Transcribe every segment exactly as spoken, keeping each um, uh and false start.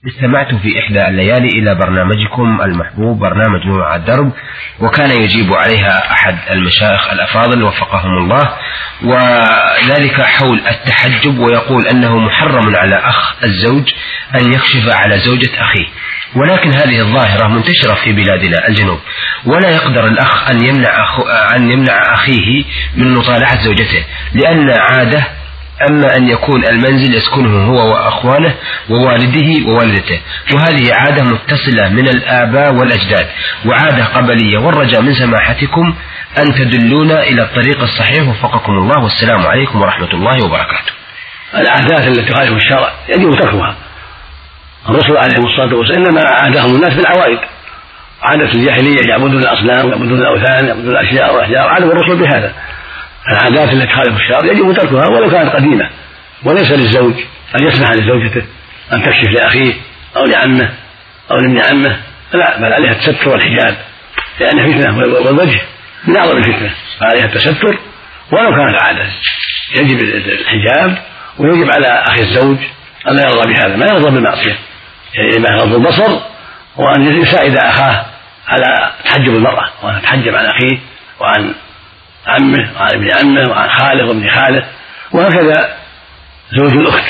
استمعت في إحدى الليالي إلى برنامجكم المحبوب برنامج نور على الدرب، وكان يجيب عليها أحد المشايخ الأفاضل وفقهم الله، وذلك حول التحجب، ويقول أنه محرم على أخ الزوج أن يكشف على زوجة أخيه، ولكن هذه الظاهرة منتشرة في بلادنا الجنوب، ولا يقدر الأخ أن يمنع, أخو أن يمنع أخيه من مطالعة زوجته، لأن عادة أما أن يكون المنزل يسكنه هو وأخوانه ووالده ووالدته، وهذه عادة متصلة من الآباء والأجداد وعادة قبلية، والرجاء من سماحتكم أن تدلونا إلى الطريق الصحيح وفقكم الله، والسلام عليكم ورحمة الله وبركاته. العادات التي تخالف الشرع يجب تركها. الرسول عليه الصلاة والسلام إنما عادهم الناس بالعوائد، عادة الجاهلية يعبدون الأصنام يعبدون الأوثان يعبدون الأشياء والأحجار، عادوا الرسول بهذا. العادات التي تخالف الشرع يجب تركها ولو كانت قديمة، وليس للزوج أن يسمح لزوجته أن تكشف لأخيه أو لعمه أو لابن عمه، لا، بل عليها التستر والحجاب، لأن فتنة والوجه من أعظم الفتنة، فعليها التستر ولو كانت عادة. يجب الحجاب، ويجب على أخي الزوج أن لا يرضى بهذا، ما يرضى بالمعصية، يعني ما يغض البصر، وأن يساعد أخاه على تحجب المرأة، وأن تحجب عن أخيه وعن عمه وعن ابن عمه وعن خاله وابن خاله. وهكذا زوج الأخت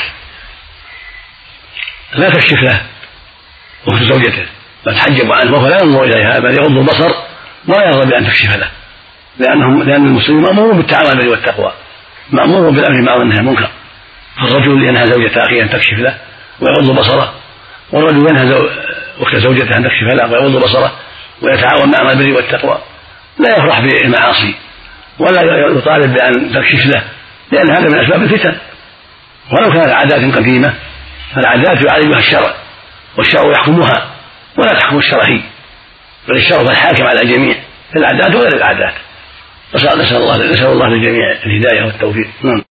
لا تكشف له أخت زوجته، بل تحجب عنه وهو لا ينظر إليها، بل يغض البصر ولا يرضى بأن تكشف له، لأنهم لأن المسلمين مأمور بالتعاون بالبر والتقوى، مأمور بالأمر بالمعروف والنهي عن المنكر. فالرجل ينهى زوجة أخيه أن تكشف له ويغض بصره، والرجل ينهى أخت زوجته أن تكشف له ويغض بصره ويتعاون مع البر والتقوى، لا يفرح بالمعاصي ولا يطالب بأن تكشف له، لأن هذا من أسباب الفتن. ولو كانت عادات قديمة فالعادات يعالجها الشرع، والشرع يحكمها ولا تحكم الشرع هي، بل الشرع الحاكم على الجميع في العادات وغير العادات. نسأل الله نسأل الله للجميع الهداية والتوفيق.